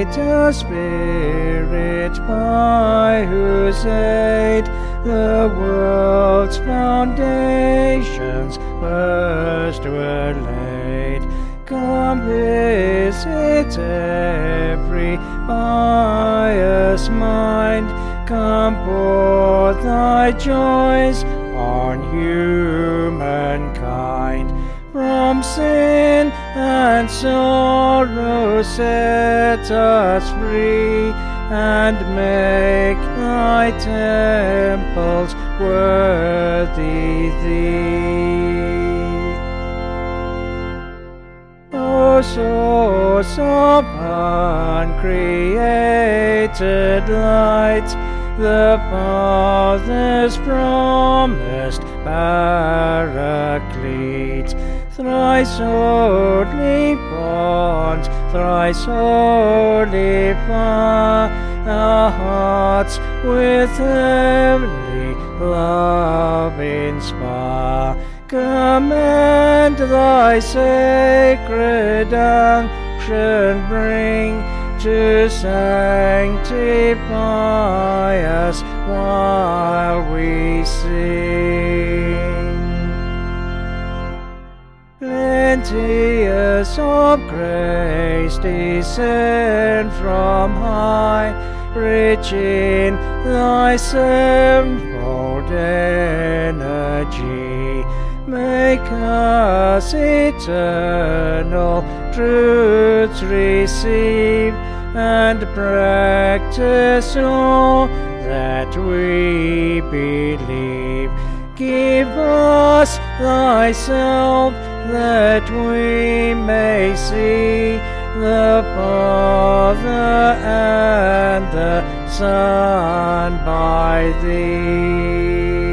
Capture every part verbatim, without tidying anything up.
Creator Spirit, by whose aid the world's foundations first were laid, come visit every pious mind, come pour thy joys on humankind. From sin and sorrow set us free, and make thy temples worthy thee. O source of uncreated light, the Father's promised Paraclete, thrice holy font, thrice holy fire, our hearts with heavenly love inspire. Command thy sacred unction bring, to sanctify us while we sing. Plenteous of grace, descend from high, rich in thy sevenfold energy. Make us eternal truths receive, and practice all that we believe. Give us thyself, that we may see the Father and the Son by thee.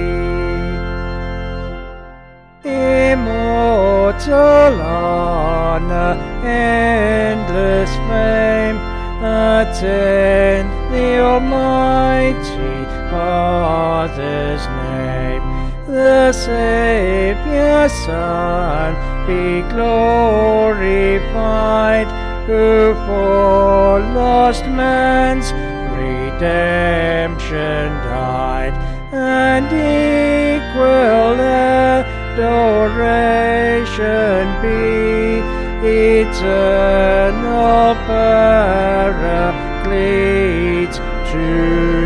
Immortal honor, endless fame, attend the Almighty Father's name. The Saviour Son be glorified, who for lost man's redemption died, and equal adoration be, eternal Paraclete to